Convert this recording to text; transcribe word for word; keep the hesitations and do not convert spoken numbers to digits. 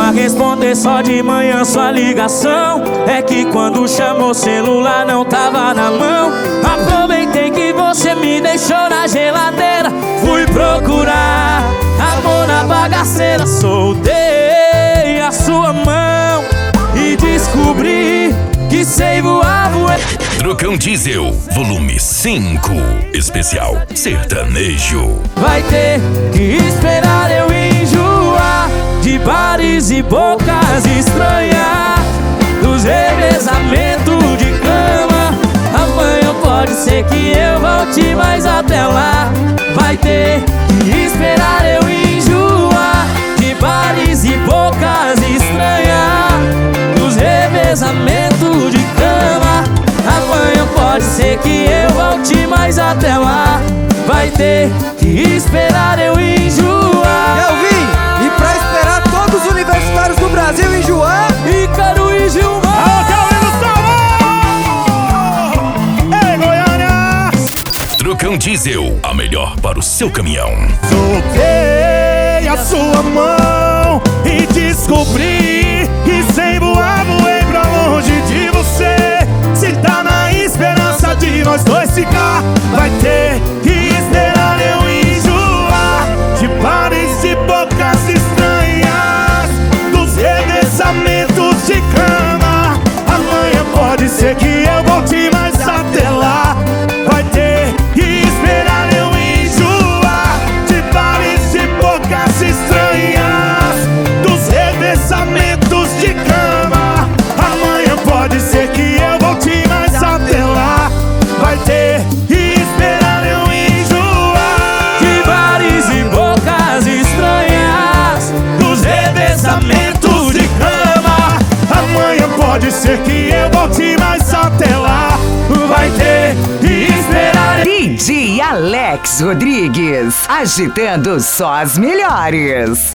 pra responder só de manhã sua ligação. É que quando chamou o celular não tava na mão. Aproveitei que você me deixou na geladeira. Fui procurar amor na bagaceira. Soltei a sua mão e descobri que sei voar, voar. Trucão Diesel, volume cinco, especial sertanejo. Vai ter que esperar eu enjoar de bares e bocas estranhas, dos revezamentos de cama. Amanhã pode ser que eu volte, mas até lá vai ter que esperar eu enjoar de bares e bocas estranhas, dos revezamentos de cama. Amanhã pode ser que eu volte, mas até lá vai ter que esperar eu enjoar. Eu vim, e pra esperar todos os universitários do Brasil enjoar, Ícaro e Gilmar. Ei, Goiânia! Trucão Diesel, a melhor para o seu caminhão. Soltei a sua mão e descobri que sem voar voei pra longe de você. Se tá na esperança de nós dois ficar, vai ter que esperar eu enjoar de bares e bocas estranhas, dos revezamentos de cama. Amanhã pode ser que eu volte, mas até lá vai ter que esperar eu enjoar de bares e bocas estranhas, dos revezamentos de cama. Amanhã pode ser que eu volte, mas até lá vai ter que esperar eu enjoar De bares e bocas estranhas, dos revezamentos de cama. Amanhã pode ser que eu volte, mas até lá vai ter que esperar. D J Alex Rodrigues, agitando só as melhores.